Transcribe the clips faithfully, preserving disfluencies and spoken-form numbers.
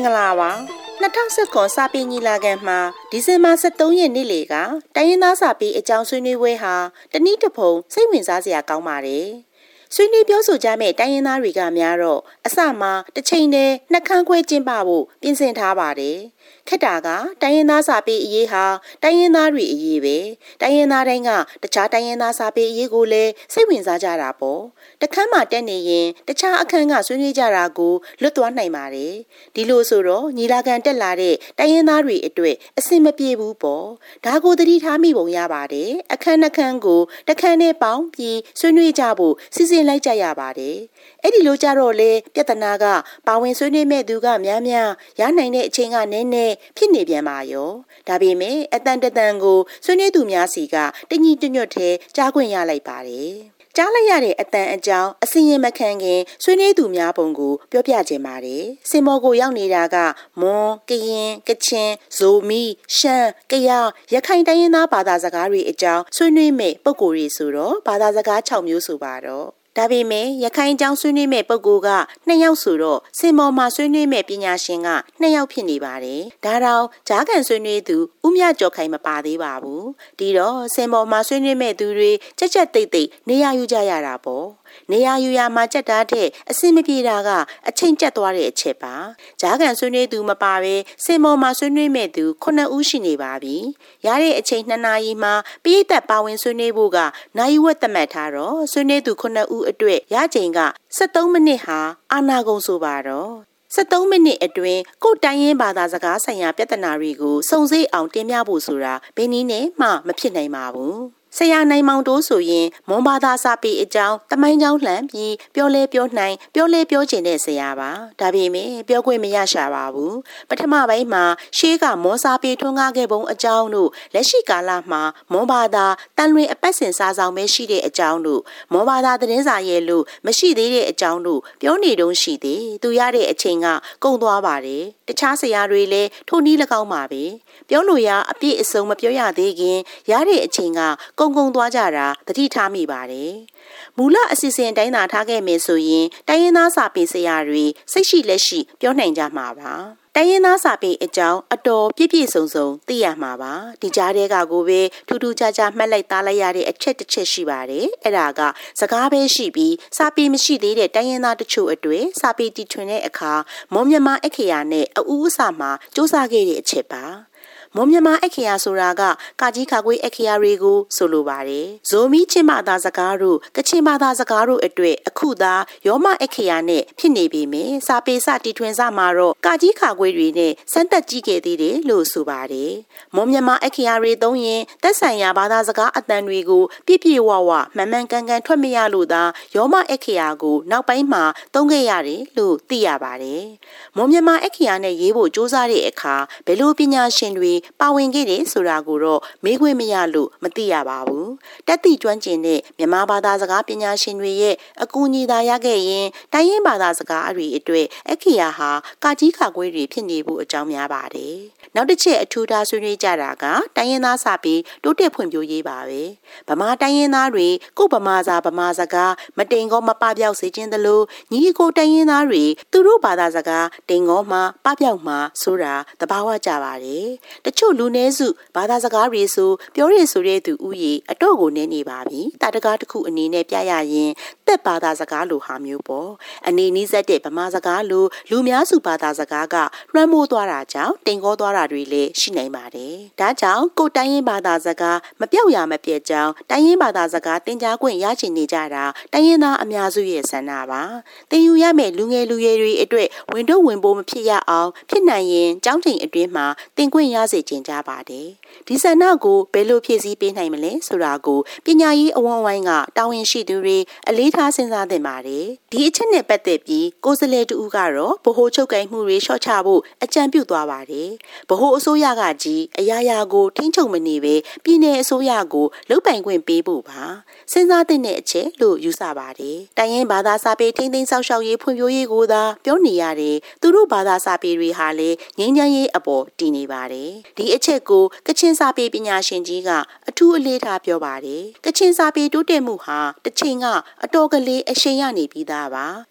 ္ဂလာပါ၂၀၁၉စာပေညီလာခံမှာဒီဇင်ဘာ၁၃ရက်နေ့လေကတိုင်းရင်းသားစာပေအကြောင်းဆွေးနွေးပွဲဟာတနည်းတစ်ဖုံစိတ်ဝင်စားစရာကောင်းပါတယ်ဆွေးနွေးပြောဆိုကြမဲ့တိုင်းရင်းသားတွေကများတော့အစမှာတစ်ချိန်တည်းနှကန်းခွဲကျင်းပဖို့ပြင်ဆင်ထားပါတယ်ခက်တာကတိုင်းရင်းသားစာပေအရေးဟာတိုင်းရင်းသားတွေအရေးပဲတိုင်းရင်းသားတိုင်းကတခြားတိုင်းရင်းသားစာပေအရေးကိုလည်းစိတ်ဝင်စားကြတာပေါ့တခန်းမှာတက်နေရင်တခြားအခန်းကဆွေးနွေးကြတာကိုလွတ်သွားနိုင်ပါတယ်ဒီလိုဆိုတော့ညီလာခံတက်လာတဲ့တိုင်းရင်းသားတွေအတွက်အဆင်မပြေဘူးပေါ့ဒါကိုသတိထားမိပုံရပါတယ်အခန်းနှခန်းကိုတခန်းနဲ့ပေါင်းပြီးဆွေးနွေးကြဖို့စီစဉ်လိုက်ကြရပါတယ်အဲ့ဒီလိုကြတော့လေပြဿနာကပါဝင်ဆွေးနွေးမဲ့သူကများများရနိုင်တဲ့အချိန်ကနည်းနည်းဖြစ်နေပြန်ပါရောဒါပေမဲ့အတန်တန်ကိုဆွေးနွေးသူများစီကတညီတညွတ်ထဲကြားခွင့်ရလိုက်ပါတယ်ကြားလိုက်ရတဲ့အတန်အကြောင်းအစင်းရင်မခံခင်ဆွေးနွေးသူများပုံကိုပြောပြခြင်းပါတယ်စင်မော်ကိုရောက်နေတာကမွန်ကရင်ကချင်ဇိုမီရှမ်းကယားရခိုင်တိုင်းရင်းသားဘာသာစကားတွေအကြောင်းဆွေးနွေးမဲ့ပုံကိုယ်တွေဆိုတော့ဘာသာစကား၆မျိုးဆိုပါတော့ဒါပေမဲ့ရခိုင်အကြောင်းဆွေးနွေးမဲ့ပုဂ္ဂိုလ်ကနှစ်ယောက်ဆိုတော့စင်မော်မှာဆွေးနွေးမဲ့ပညာရှင်ကနှစ်ယောက်ဖြစ်နေပါတယ်။ဒါတောင်ဂျားကန်ဆွေးနွေးသူဦးမြကျော်ခိုင်မပါသေးပါဘူး။ဒီတော့စင်မော်မှာဆွေးနွေးမဲ့သူတွေကြက်ကြက်တိတ်တိတ်နေရာယူကြရတာပေါ့။နေရာယူရမှာကြက်တာတဲ့အစင်မပြေတာကအချိန်ကျက်သွားတဲ့အချက်ပါ။ဂျားကန်ဆွေးနွေးသူမပါဘဲစင်မော်မှာဆွေးနွေးမဲ့သူခုနှစ်ဦးရှိနေပါပြီ။ရတဲ့အချိန်နှစ်နာရီမှာပိဋကတ်ပါဝင်ဆွေးနွေးဖို့ကနိုင်ဝက်သတ်မှတ်ထားတော့ဆွေးနွေးသူခုနှစ်ဦးအတွက်ရချိန်က၁၃မိနစ်ဟာအာနာဂုံဆိုပါတော့၁၃မိနစ်အတွင်းကိုတိုင်းရင်းဘာသာစကားဆိုင်ရာပြဿနာတွေကိုစုံစည်းအောင်တင်ပြဖို့ဆိုတာဘယ်နည်းနဲ့မှမဖြစ်နိုင်ပါဘူးဆရာနိုင်မောင်တိုးဆိုရင်မွန်ဘာသာစာပေအကြောင်းတမိုင်းကြောင်းလှမ်းပြီးပြောလဲပြောနိုင်ပြောလဲပြောချင်တဲ့ဆရာပါဒါပေမဲ့ပြောခွင့်မရရှာပါဘူးပထမပိုင်းမှာရှေးကမွန်စာပေထွန်းကားခဲ့ပုံအကြောင်းတို့လက်ရှိကာလမှာမွန်ဘာသာတန်လွင်အပတ်စဉ်စာဆောင်ပဲရှိတဲ့အကြောင်းတို့မွန်ဘာသာသတင်းစာရဲ့လို့မရှိသေးတဲ့အကြောင်းတို့ပြောနေတုံးရှိသေးသူရတဲ့အချိန်ကကုန်သွားပါတယ်တခြားဆရာတွေလည်းထိုနည်း၎င်းပါပဲပြောလို့ရအပြည့်အစုံမပြောရသေးခင်ရတဲ့အချိန်ကကုံကုံသွားကြတာသတိထားမိပါတယ်မူလအစီအစဉ်တိုင်းသာထားခဲ့မယ်ဆိုရင်တိုင်းရင်းသားစာပေဆရာတွေစိတ်ရှိလက်ရှိပြောနိုင်ကြမှာပါတိုင်းရင်းသားစာပေအကြောင်းအတော်ပြည့်ပြည့်စုံစုံသိရမှာပါဒီကြားထဲကကိုပဲထူးထူးခြားခြားမှတ်လိုက်သားလိုက်ရတဲ့အချက်တစ်ချက်ရှိပါတယ်အဲ့ဒါကစကားပဲရှိပြီးစာပေမရှိသေးတဲ့တိုင်းရင်းသားတချို့အတွေ့စာပေတီထွင်တဲ့အခါမွန်မြန်မာအခရာနဲ့အဦးအစမှာစ조사ခဲ့တဲ့အချက်ပါမွန်မြန်မာအခရာဆိုတာကကာကြီးခါကွေးအခရာတွေကိုဆိုလိုပါတယ်ဇိုမီချင်းဘာသာစကားတို့ကချင်ဘာသာစကားတို့အတွေ့အခုသာယောမအခရာနဲ့ဖြစ်နေပြီမယ်စာပေစတီထွင်စမှာတော့ကာကြီးခါကွေးတွေနဲ့စမ်းသက်ကြည့်ခဲ့သေးတယ်လို့ဆိုပါတယ်မွန်မြန်မာအခရာတွေသုံးရင်သက်ဆိုင်ရာဘာသာစကားအတန်တွေကိုပြည့်ပြည့်ဝဝမှန်မှန်ကန်ကန်ထွက်မရလို့သာယောမအခရာကိုနောက်ပိုင်းမှာသုံးခဲ့ရတယ်လို့သိရပါတယ်မွန်မြန်မာအခရာနဲ့ရေးဖို့စ조사တဲ့အခါဘယ်လိုပညာရှင်တွေပါဝင်ခဲ့တယ်ဆိုတာကိုတော့မေးခွင့်မရလို့မသိရပါဘူးတက်တိကျွမ်းကျင်တဲ့မြန်မာဘာသာစကားပညာရှင်တွေရဲ့အကူအညီသာရခဲ့ရင်တိုင်းရင်းဘာသာစကားအတွေအတွေ့အခရာဟာကာကြီးခါကွေးတွေဖြစ်နေဖို့အကြောင်းများပါတယ်နောက်တစ်ချက်အထူးထားဆွေးနွေးကြတာကတိုင်းရင်းသားစာပေတိုးတက်ဖွံ့ဖြိုးရေးပါပဲဗမာတိုင်းရင်းသားတွေကိုဗမာစာဗမာစကားမတိန်ကောမပပြောက်စေခြင်းသလိုညီကိုတိုင်းရင်းသားတွေသူတို့ဘာသာစကားတိန်ကောမှပပြောက်မှဆိုတာသဘာဝကြပါတယ်တချို့လူနည်းစုဘာသာစကားတွေဆိုပြောရဆိုတဲ့သူဥယေအတော့ကိုနည်းနေပါပြီတာတကားတစ်ခုအနေနဲ့ပြရရင်သက်ဘာသာစကားလိုဟာမျိုးပေါ့အနေနီးစက်တဲ့ဗမာစကားလိုလူများစုဘာသာစကားကလွှမ်းမိုးသွားတာကြောင့်တင်ကောသွားတာတွေလည်းရှိနိုင်ပါတယ်ဒါကြောင့်ကိုတိုင်းရင်းဘာသာစကားမပြောက်ရမပြည့်ကြောင်းတိုင်းရင်းဘာသာစကားတင်ကြားခွင့်ရချင်နေကြတာတိုင်းရင်းသားအများစုရဲ့ဆန္ဒပါတင်ယူရမယ့်လူငယ်လူရွယ်တွေအတွက်ဝင်တော့ဝင်ပိုးမဖြစ်ရအောင်ဖြစ်နိုင်ရင်ကျောင်းချိန်အတွင်းမှာတင်ခွင့်ရစေချင်ကြပါတယ်ဒီဆန္ဒကိုဘယ်လိုဖြည့်ဆည်းပေးနိုင်မလဲဆိုတာကိုပညာရေးအဝန်းအဝိုင်းကတာဝန်ရှိသူတွေအလေးထားစဉ်းစားသင့်ပါတယ်ဒီအချက်နဲ့ပတ်သက်ပြီးကိုယ်စားလှယ်တူကတော့ဗဟိုချုပ်ကိုင်မှုတွေလျှော့ချဖို့အကြံပြုသွားပါတယ်ဗဟိုအစိုးရကကြီးအရာရာကိုထိန်းချုပ်မနေပဲပြည်내အစိုးရကိုလုပ်ပိုင်ခွင့်ပေးဖို့ပါစဉ်းစားသင့်တဲ့အချက်လို့ယူဆပါတယ်တိုင်းရင်းဘာသာစာပေထိန်းသိမ်းဆောက်ရှောက်ရေးဖွံ့ဖြိုးရေးကိုသာပြောနေရတယ်သူတို့ဘာသာစာပေတွေဟာလည်းငြိမ်းချမ်းရေးအပေါ်တည်နေပါတယ်ဒီအချက်ကိုကချင်စာပေပညာရှင်ကြီးကအထူးအလေးထားပြောပါတယ်ကချင်စာပေတိုးတက်မှုဟာတစ်ချိန်ကအတော်ကလေးအရှိန်ရနေပြီးသားပါ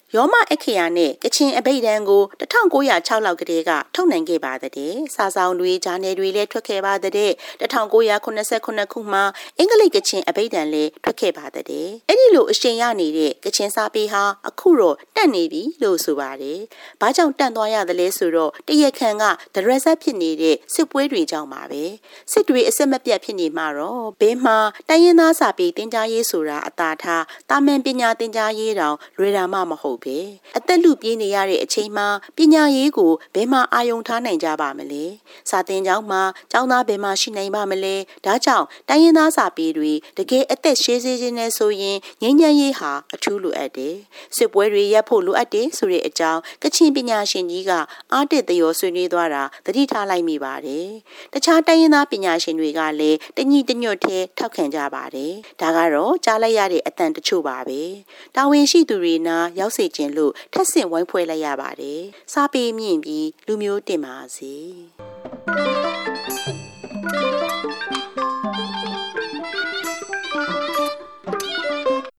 ယောမအခရာနဲ့ကချင်အဘိဓာန်ကိုတစ်ထောင်ကိုးရာခြောက်လောက်ကတည်းကထုတ်နိုင်ခဲ့ပါတဲ့စာဆောင်တွေဂျာနယ်တွေလည်းထွက်ခဲ့ပါတဲ့တစ်ထောင်ကိုးရာခုနှစ်ဆယ်ခုနှစ်ခုမှာအင်္ဂလိပ်ကချင်အဘိဓာန်လည်းထွက်ခဲ့ပါတဲ့အဲ့ဒီလိုအရှင်ရနေတဲ့ကချင်စာပေဟာအခုတော့တန့်နေပြီလို့ဆိုပါတယ်။ဘာကြောင့်တန့်သွားရသလဲဆိုတော့တရက်ခန့်ကဒရက်ဆက်ဖြစ်နေတဲ့စစ်ပွဲတွေကြောင့်ပါပဲ။စစ်တွေအဆက်မပြတ်ဖြစ်နေမှာတော့ဘေးမှာတိုင်းရင်းသားစာပေတင်ကြားရေးဆိုတာအသာထားတာမန်ပညာတင်ကြားရေးတောင်လွယ်တာမှမဟုတ်ပဲ။အသက်လူပြေးနေရတဲ့အချိန်မှာပညာရေးကိုဘယ်မှာအာရုံထားနိုင်ကြပါမလဲ။စာသင်ကျောင်းမှာကျောင်းသားဘယ်မှာရှိနိုင်ပါမလဲ။ဒါကြောင့်တိုင်းရင်းသားစာပေတွေတကယ်အသက်ရှည်စေခြင်းနဲ့ဆိုရင်ငြိမ်းချမ်းရေးဟာအထူးလိုအပ်တယ်။စစ်ပွဲတွေရပ်ဖို့လိုအပ်တယ်ဆိုတဲ့အကြောင်းကချင်ပညာရှင်ကြီးကအားတက်သရောဆွေးနွေးသွားတာသတိထားလိုက်မိပါတယ်။တခြားတိုင်းရင်းသားပညာရှင်တွေကလည်းတညီတညွတ်ထဲထောက်ခံကြပါတယ်။ဒါကတော့ကြားလိုက်ရတဲ့အတန်တချို့ပါပဲ။တာဝန်ရှိသူတွေနာရောက်စေခြင်းလို့ထပ်ဆင့်ဝိုင်းဖွဲ့လိုက်ရပါတယ်။စာပေမြင့်ပြီးလူမျိုးတင်ပါစေ။